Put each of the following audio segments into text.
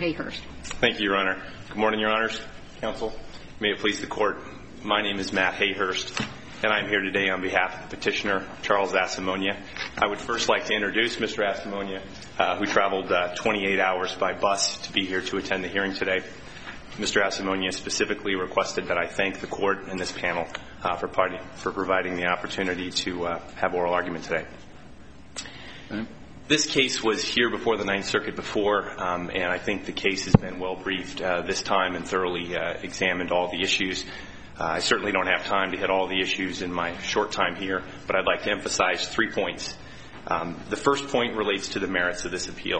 Hayhurst. Thank you, Your Honor. Good morning, Your Honors. Counsel, may it please the Court. My name is Matt Hayhurst, and I'm here today on behalf of the petitioner, Charles Asamoah. I would first like to introduce Mr. Asamoah, who traveled 28 hours by bus to be here to attend the hearing today. Mr. Asamoah specifically requested that I thank the Court and this panel for providing the opportunity to have oral argument today. Okay. This case was here before the Ninth Circuit before, and I think the case has been well briefed this time and thoroughly examined all the issues. I certainly don't have time to hit all the issues in my short time here, but I'd like to emphasize 3 points. The first point relates to the merits of this appeal.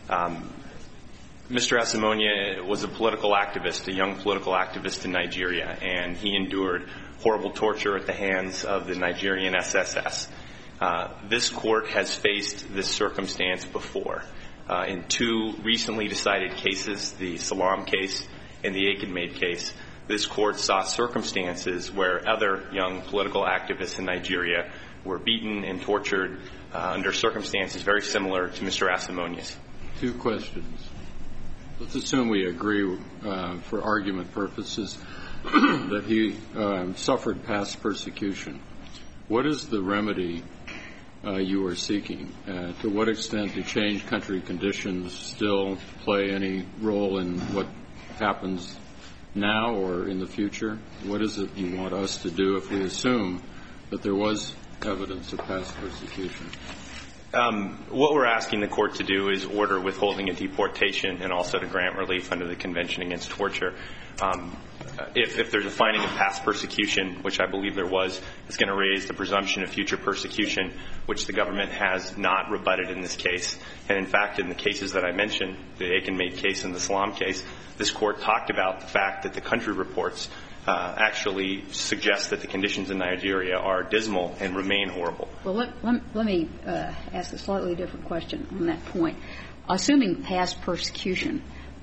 Mr. Asamoah was a political activist, a young political activist in Nigeria, and he endured horrible torture at the hands of the Nigerian SSS. This Court has faced this circumstance before. In 2 recently decided cases, the Salam case and the Akinmaid case, this Court saw circumstances where other young political activists in Nigeria were beaten and tortured under circumstances very similar to Mr. Asamoah's. 2 questions. Let's assume we agree for argument purposes that he suffered past persecution. What is the remedy you are seeking? To what extent do changed country conditions still play any role in what happens now or in the future? What is it you want us to do if we assume that there was evidence of past persecution? What we're asking the Court to do is order withholding and deportation and also to grant relief under the Convention Against Torture. If there's a finding of past persecution, which I believe there was, it's going to raise the presumption of future persecution, which the government has not rebutted in this case. And in fact, in the cases that I mentioned, the Akinmaid case and the Salam case, this Court talked about the fact that the country reports actually suggest that the conditions in Nigeria are dismal and remain horrible. Well, let me ask a slightly different question on that point. Assuming past persecution,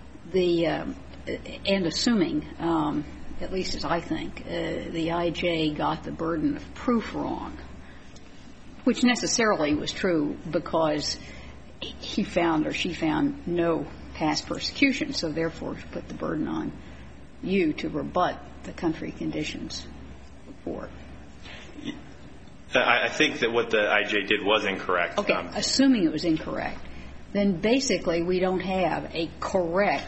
and assuming, at least as I think, the IJ got the burden of proof wrong, which necessarily was true because he found or she found no past persecution, so therefore put the burden on you to rebut the country conditions report. I think that what the IJ did was incorrect. Okay. Assuming it was incorrect, then basically we don't have a correct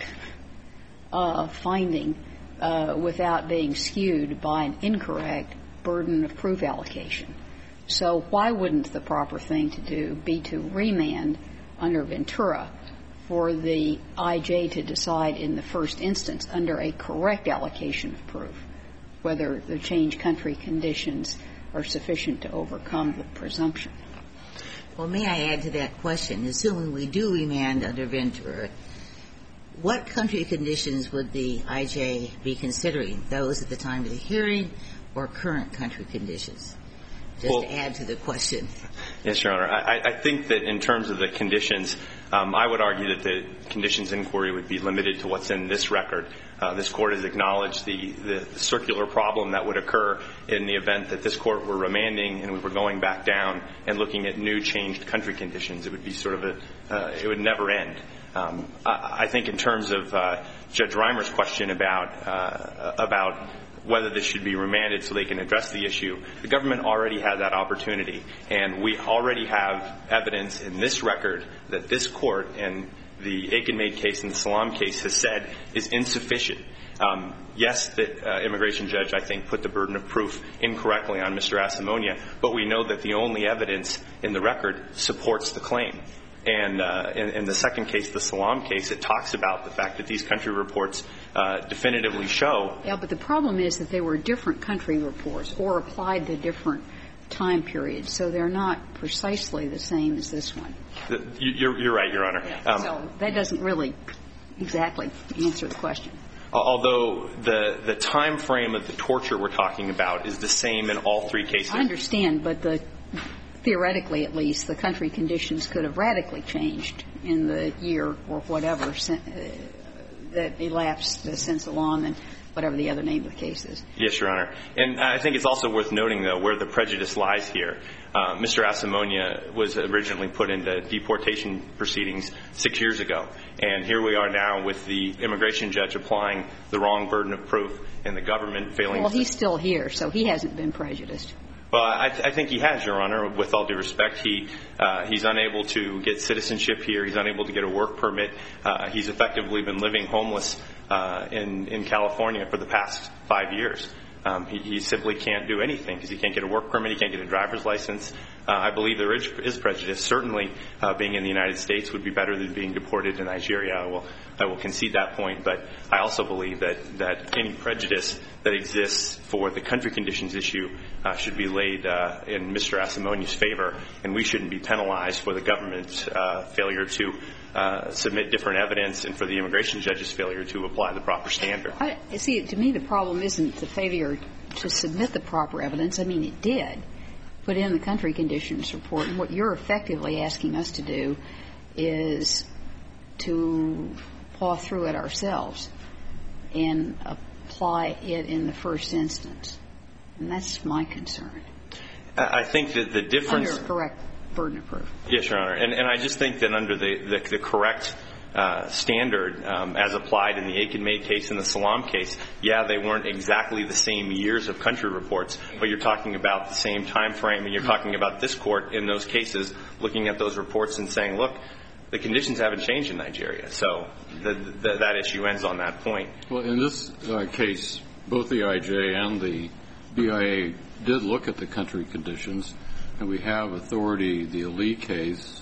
finding without being skewed by an incorrect burden of proof allocation. So why wouldn't the proper thing to do be to remand under Ventura for the IJ to decide in the first instance under a correct allocation of proof whether the changed country conditions are sufficient to overcome the presumption? Well, may I add to that question? Assuming we do remand under Ventura, what country conditions would the IJ be considering? Those at the time of the hearing or current country conditions? Just to add to the question. Yes, Your Honor. I think that in terms of the conditions, I would argue that the conditions inquiry would be limited to what's in this record. This Court has acknowledged the circular problem that would occur in the event that this Court were remanding and we were going back down and looking at new changed country conditions. It would be sort of it would never end. I think in terms of Judge Reimer's question about whether this should be remanded so they can address the issue, the government already had that opportunity. And we already have evidence in this record that this Court and the Akinmaid case and the Salam case has said is insufficient. Yes, the immigration judge, I think, put the burden of proof incorrectly on Mr. Asamoah, but we know that the only evidence in the record supports the claim. And in the second case, the Salam case, it talks about the fact that these country reports definitively show. Yeah, but the problem is that they were different country reports or applied to different time periods, so they're not precisely the same as this one. You're right, Your Honor. Yeah, so that doesn't really exactly answer the question. Although the time frame of the torture we're talking about is the same in all 3 cases. I understand, but theoretically at least, the country conditions could have radically changed in the year or whatever that elapsed since Elam and whatever the other name of the case is. Yes, Your Honor. And I think it's also worth noting, though, where the prejudice lies here. Mr. Asamonia was originally put into deportation proceedings 6 years ago. And here we are now with the immigration judge applying the wrong burden of proof and the government failing. Well, he's still here, so he hasn't been prejudiced. Well, I think he has, Your Honor. With all due respect, he's unable to get citizenship here. He's unable to get a work permit. He's effectively been living homeless in California for the past 5 years. He simply can't do anything because he can't get a work permit. He can't get a driver's license. I believe there is prejudice. Certainly, being in the United States would be better than being deported to Nigeria. I will concede that point. But I also believe that any prejudice that exists for the country conditions issue should be laid in Mr. Asamonia's favor, and we shouldn't be penalized for the government's failure to submit different evidence and for the immigration judge's failure to apply the proper standard. See, to me, the problem isn't the failure to submit the proper evidence. I mean, it did put in the country conditions report. And what you're effectively asking us to do is to paw through it ourselves and apply it in the first instance. And that's my concern. I think that the difference... Under correct burden of proof. Yes, Your Honor. And I just think that under the correct standard as applied in the Aiken-May case and the Salam case, yeah, they weren't exactly the same years of country reports, but you're talking about the same time frame, and you're talking about this court in those cases looking at those reports and saying, look, the conditions haven't changed in Nigeria. So that issue ends on that point. Well, in this case, both the IJ and the BIA did look at the country conditions, and we have authority, the Ali case,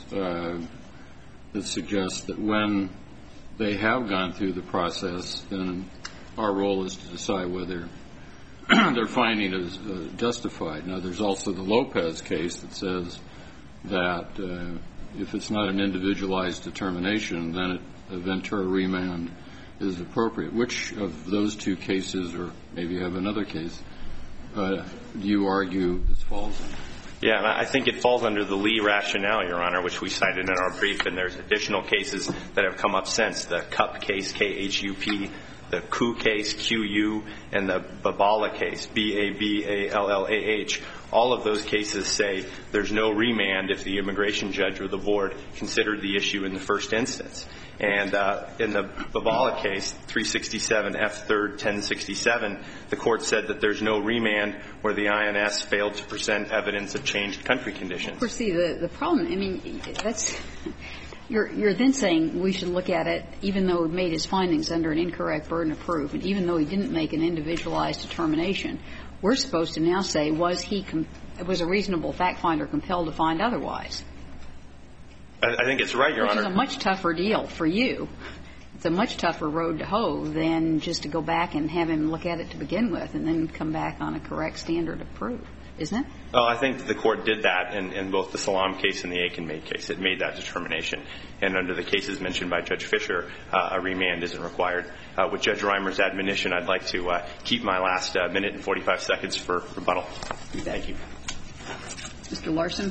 that suggests that when they have gone through the process, then our role is to decide whether their finding is justified. Now, there's also the Lopez case that says that if it's not an individualized determination, then a Ventura remand is appropriate. Which of those two cases, or maybe you have another case, do you argue this falls in? Yeah, and I think it falls under the Lee rationale, Your Honor, which we cited in our brief, and there's additional cases that have come up since. The Kup case, K-H-U-P, the Ku case, Q-U, and the Babala case, B-A-B-A-L-L-A-H. All of those cases say there's no remand if the immigration judge or the board considered the issue in the first instance. And in the Babala case, 367 F. 3rd 1067, the court said that there's no remand where the INS failed to present evidence of changed country conditions. Of course, see, the problem, I mean, that's you're then saying we should look at it even though he made his findings under an incorrect burden of proof, and even though he didn't make an individualized determination, we're supposed to now say was a reasonable fact finder compelled to find otherwise. I think it's right, Your Honor. Which is a much tougher deal for you. It's a much tougher road to hoe than just to go back and have him look at it to begin with and then come back on a correct standard of proof, isn't it? Well, I think the court did that in both the Salam case and the Aiken-May case. It made that determination. And under the cases mentioned by Judge Fisher, a remand isn't required. With Judge Reimer's admonition, I'd like to keep my last minute and 45 seconds for rebuttal. Thank you. Mr. Larson.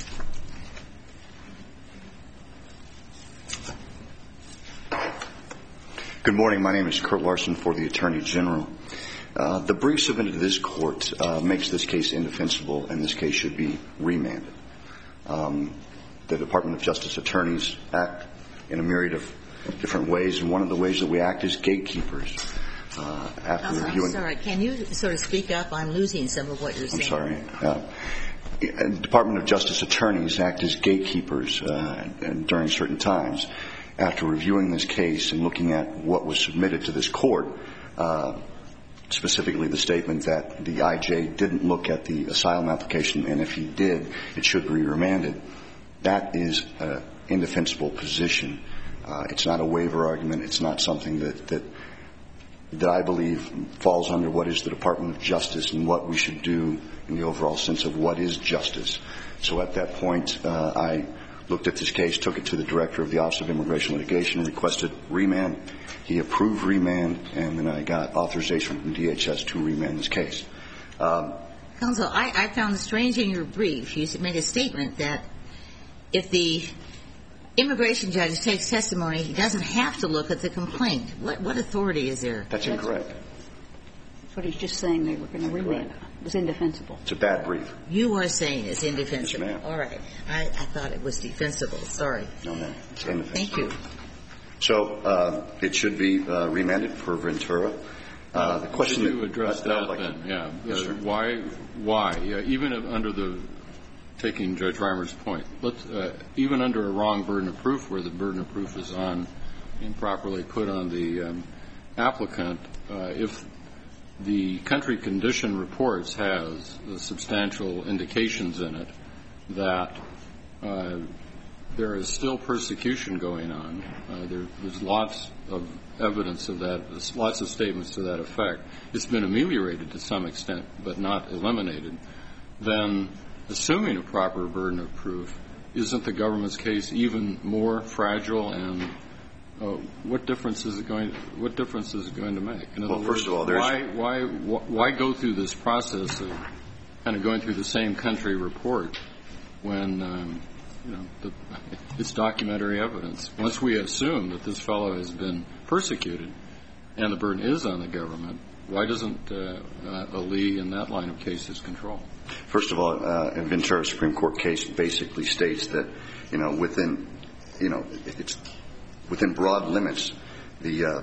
Good morning. My name is Kurt Larson for the Attorney General. The brief submitted to this court makes this case indefensible, and this case should be remanded. The Department of Justice attorneys act in a myriad of different ways, and one of the ways that we act is gatekeepers. I'm sorry. Can you sort of speak up? I'm losing some of what you're saying. I'm sorry. Department of Justice attorneys act as gatekeepers during certain times. After reviewing this case and looking at what was submitted to this court, specifically the statement that the IJ didn't look at the asylum application, and if he did, it should be remanded, that is an indefensible position. It's not a waiver argument. It's not something that I believe falls under what is the Department of Justice and what we should do in the overall sense of what is justice. So at that point, I looked at this case, took it to the Director of the Office of Immigration Litigation, requested remand. He approved remand, and then I got authorization from DHS to remand this case. Counsel, I found it strange in your brief. You made a statement that if the immigration judge takes testimony, he doesn't have to look at the complaint. What authority is there? That's incorrect. That's what he's just saying they were going to remand. It was indefensible. It's a bad brief. You are saying it's indefensible. Yes, ma'am. All right. I thought it was defensible. Sorry. No, ma'am. It's indefensible. Thank you. So it should be remanded for Ventura. The question Could you address that then? Yeah. Yes, sir. Why? Yeah, even under the taking Judge Reimer's point, even under a wrong burden of proof, where the burden of proof is on improperly put on the applicant, if the country condition reports has substantial indications in it that there is still persecution going on, there's lots of evidence of that, there's lots of statements to that effect. It's been ameliorated to some extent, but not eliminated. Then, assuming a proper burden of proof, isn't the government's case even more fragile? And what difference is it going to make? In other words, first of all, why go through this process of kind of going through the same country report when it's documentary evidence? Once we assume that this fellow has been persecuted and the burden is on the government, why doesn't a Lee in that line of cases control? First of all, a Ventura Supreme Court case basically states that, within broad limits, the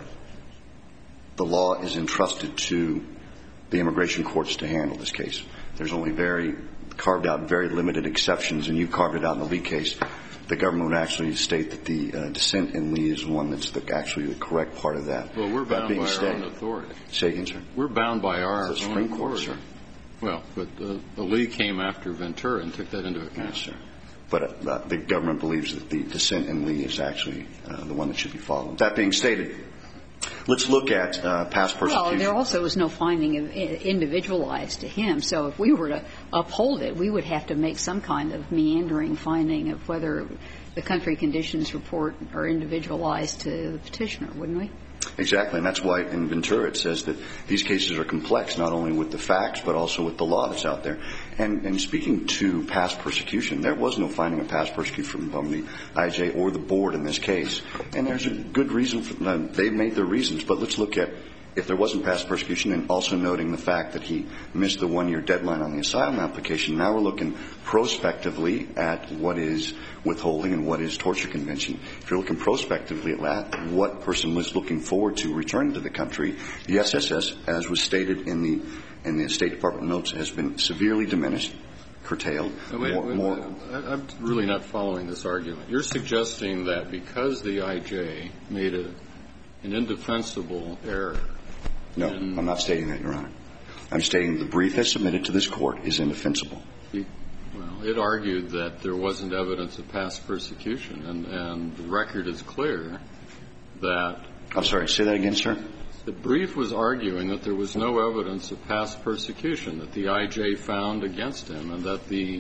law is entrusted to the immigration courts to handle this case. There's only carved out very limited exceptions, and you carved it out in the Lee case. The government would actually state that the dissent in Lee is one that's actually the correct part of that. Well, we're bound by our own authority. Say again, sir? We're bound by our own Supreme authority. Court, sir. Well, but the Lee came after Ventura and took that into account. Yes, sir. But the government believes that the dissent in Lee is actually the one that should be followed. That being stated, let's look at past persecution. Well, there also was no finding of individualized to him. So if we were to uphold it, we would have to make some kind of meandering finding of whether the country conditions report are individualized to the petitioner, wouldn't we? Exactly, and that's why in Ventura it says that these cases are complex, not only with the facts, but also with the law that's out there. And speaking to past persecution, there was no finding of past persecution from the IJ or the board in this case. And there's a good reason for them. They've made their reasons, but let's look at if there wasn't past persecution, and also noting the fact that he missed the one-year deadline on the asylum application. Now we're looking prospectively at what is withholding and what is torture convention. If you're looking prospectively at that, what person was looking forward to returning to the country, the SSS, as was stated in the State Department notes, has been severely diminished, curtailed. I'm really not following this argument. You're suggesting that because the IJ made an indefensible error. No, I'm not stating that, Your Honor. I'm stating the brief as submitted to this Court is indefensible. Well, it argued that there wasn't evidence of past persecution, and the record is clear that... I'm sorry, say that again, sir? The brief was arguing that there was no evidence of past persecution that the IJ found against him, and that the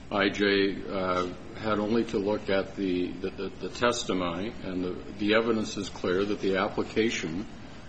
IJ had only to look at the testimony, and the evidence is clear that the application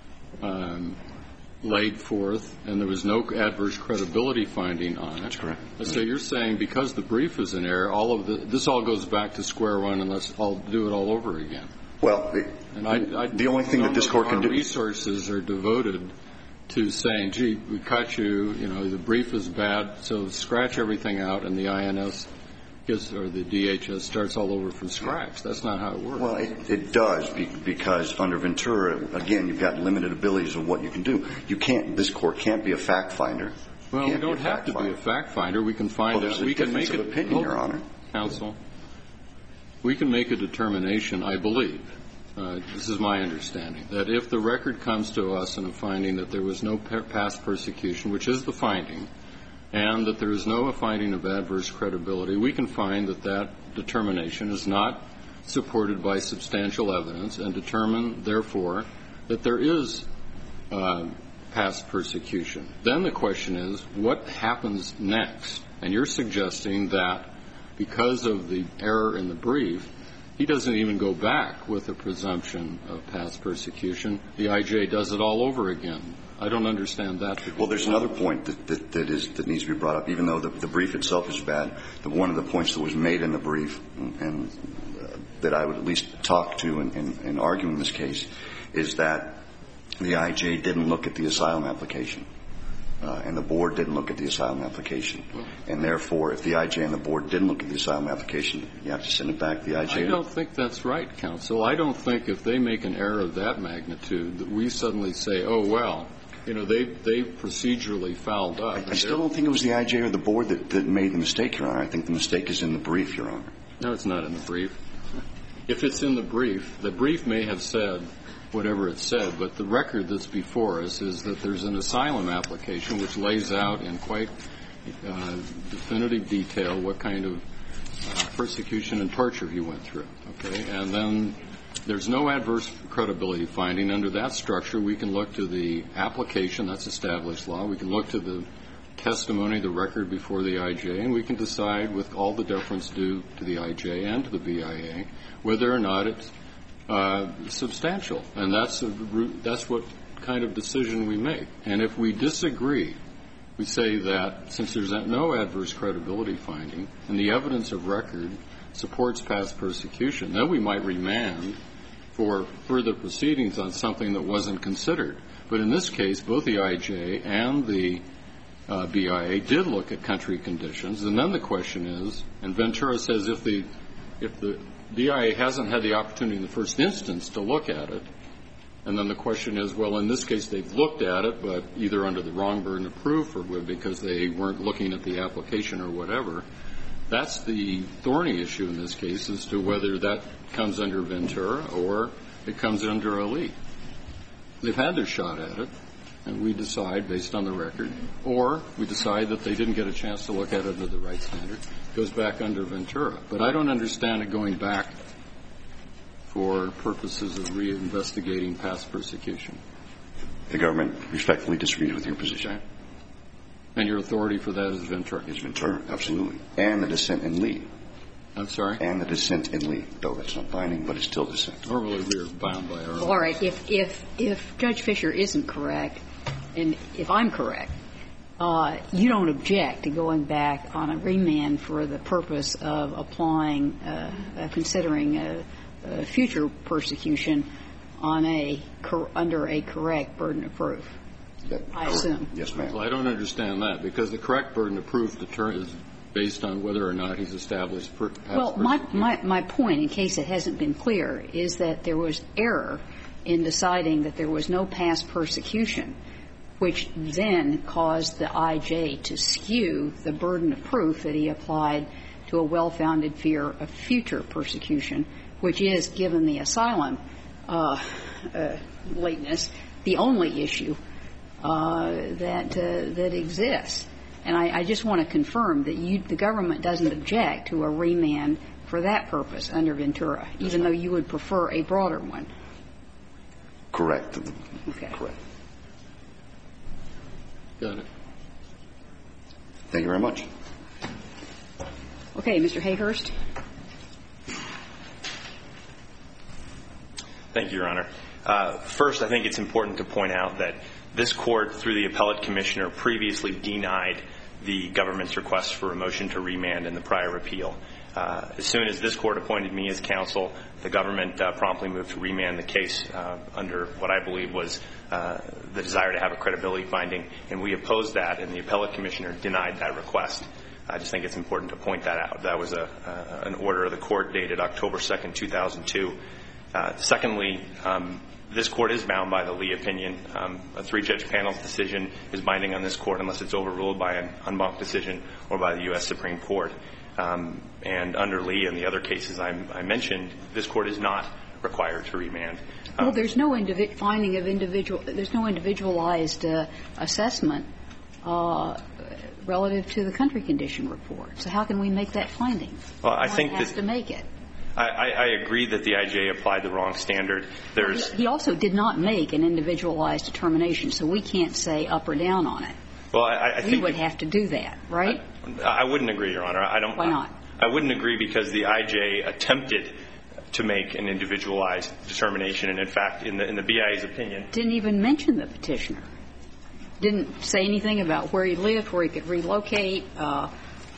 laid forth, and there was no adverse credibility finding on it. That's correct. So you're saying because the brief is in error, this all goes back to square one, and let's all do it all over again. Well, the only thing that this Court can do... Our resources are devoted to saying, gee, we caught you, the brief is bad, so scratch everything out, and the INS or the DHS starts all over from scratch. That's not how it works. Well, it does, because under Ventura, again, you've got limited abilities of what you can do. This Court can't be a fact finder. Well, we don't have to be a fact finder. We can find out. We can make an opinion, Your Honor. Counsel, we can make a determination, I believe, this is my understanding, that if the record comes to us in a finding that there was no past persecution, which is the finding, and that there is no finding of adverse credibility, we can find that that determination is not supported by substantial evidence and determine, therefore, that there is past persecution. Then the question is, what happens next? And you're suggesting that because of the error in the brief, he doesn't even go back with a presumption of past persecution. The IJ does it all over again. I don't understand that. Well, there's another point that needs to be brought up. Even though the brief itself is bad, one of the points that was made in the brief, and that I would at least talk to in arguing this case is that the IJ didn't look at the asylum application, and the board didn't look at the asylum application. And therefore, if the IJ and the board didn't look at the asylum application, you have to send it back to the IJ. I don't think that's right, counsel. I don't think if they make an error of that magnitude that we suddenly say, oh, well, you know, they procedurally fouled up. I still don't think it was the IJ or the board that made the mistake, Your Honor. I think the mistake is in the brief, Your Honor. No, it's not in the brief. If it's in the brief may have said whatever it said, but the record that's before us is that there's an asylum application which lays out in quite definitive detail what kind of persecution and torture he went through. Okay? And then there's no adverse credibility finding. Under that structure, we can look to the application, that's established law. We can look to the testimony, the record before the IJ, and we can decide with all the deference due to the IJ and to the BIA whether or not it's substantial. And that's what kind of decision we make. And if we disagree, we say that since there's no adverse credibility finding and the evidence of record supports past persecution, then we might remand for further proceedings on something that wasn't considered. But in this case, both the IJ and the BIA did look at country conditions. And then the question is, and Ventura says if the BIA hasn't had the opportunity in the first instance to look at it, and then the question is, well, in this case they've looked at it, but either under the wrong burden of proof or because they weren't looking at the application or whatever, that's the thorny issue in this case as to whether that comes under Ventura or it comes under Ali. They've had their shot at it, and we decide based on the record, or we decide that they didn't get a chance to look at it under the right standard. It goes back under Ventura. But I don't understand it going back for purposes of reinvestigating past persecution. The government respectfully disagrees with your position. Okay. And your authority for that is Ventura? Is Ventura, absolutely. And the dissent in Lee. I'm sorry? And the dissent in Lee, though that's not binding, but it's still dissent. Normally we are bound by our own. All right. If Judge Fisher isn't correct, and if I'm correct, you don't object to going back on a remand for the purpose of applying, considering future persecution on under a correct burden of proof, I assume. Yes, ma'am. Well, I don't understand that, because the correct burden of proof is based on whether or not he's established past persecution. Well, my point, in case it hasn't been clear, is that there was error in deciding that there was no past persecution, which then caused the IJ to skew the burden of proof that he applied to a well-founded fear of future persecution, which is, given the asylum lateness, the only issue that exists. And I just want to confirm that the government doesn't object to a remand for that purpose under Ventura, even though you would prefer a broader one. Correct. Okay. Correct. Got it. Thank you very much. Okay, Mr. Hayhurst. Thank you, Your Honor. First, I think it's important to point out that this Court, through the appellate commissioner, previously denied the government's request for a motion to remand in the prior appeal. As soon as this Court appointed me as counsel, the government promptly moved to remand the case under what I believe was the desire to have a credibility finding, and we opposed that, and the appellate commissioner denied that request. I just think it's important to point that out. That was an order of the Court dated October 2nd, 2002. Secondly, this Court is bound by the Lee opinion. A three-judge panel's decision is binding on this Court unless it's overruled by an en banc decision or by the U.S. Supreme Court. And under Lee and the other cases I mentioned, this Court is not required to remand. Well, there's no finding of there's no individualized assessment relative to the country condition report. So how can we make that finding? Well, I think one has to make it. I agree that the IJ applied the wrong standard. He also did not make an individualized determination, so we can't say up or down on it. Well, I think we would have to do that, right? I wouldn't agree, Your Honor. Why not? I wouldn't agree because the IJ attempted to make an individualized determination, and in fact, in the BIA's opinion, didn't even mention the petitioner. Didn't say anything about where he lived, where he could relocate,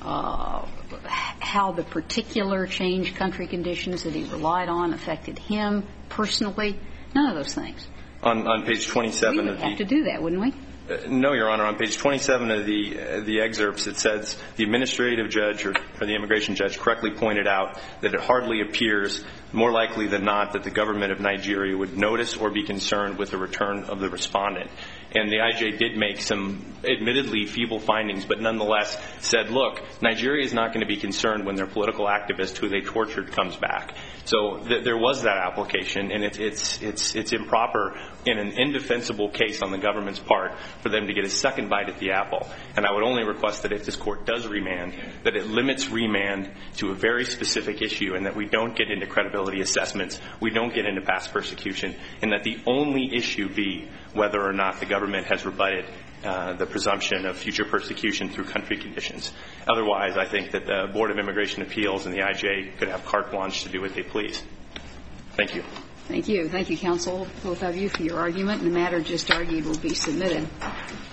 how the particular changed country conditions that he relied on affected him personally? None of those things. On page 27 we would have to do that, wouldn't we? No, Your Honor. On page 27 of the excerpts, it says the administrative judge or the immigration judge correctly pointed out that it hardly appears, more likely than not, that the government of Nigeria would notice or be concerned with the return of the respondent. And the IJ did make some admittedly feeble findings, but nonetheless said, look, Nigeria is not going to be concerned when their political activist who they tortured comes back. So there was that application, and it's improper in an indefensible case on the government's part for them to get a second bite at the apple. And I would only request that if this court does remand, that it limits remand to a very specific issue and that we don't get into credibility assessments, we don't get into past persecution, and that the only issue be whether or not the government has rebutted the presumption of future persecution through country conditions. Otherwise, I think that the Board of Immigration Appeals and the IJ could have carte blanche to do what they please. Thank you. Thank you. Thank you, counsel, both of you, for your argument. The matter just argued will be submitted.